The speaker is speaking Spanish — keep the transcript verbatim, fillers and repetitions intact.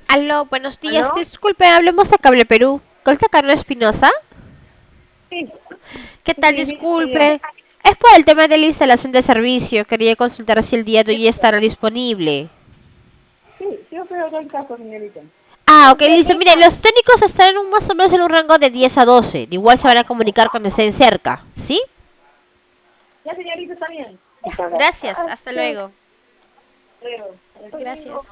Aló, buenos días. ¿Aló? Disculpe, hablemos de Cable Perú. ¿Colta Carlos Espinosa? Sí, ¿Qué sí, tal? sí, sí, soy yo. Disculpe. Es por el tema de la instalación de servicio. Quería consultar si el día de hoy estará disponible. Sí, sí, yo creo que el caso, señorita. Ah, ok, listo. Mire, los técnicos están en un, más o menos en un rango de diez a doce. De igual se van a comunicar cuando estén cerca. ¿Sí? Ya, señorita, está bien. Ya. Gracias. Hasta Creo, luego. creo. Gracias.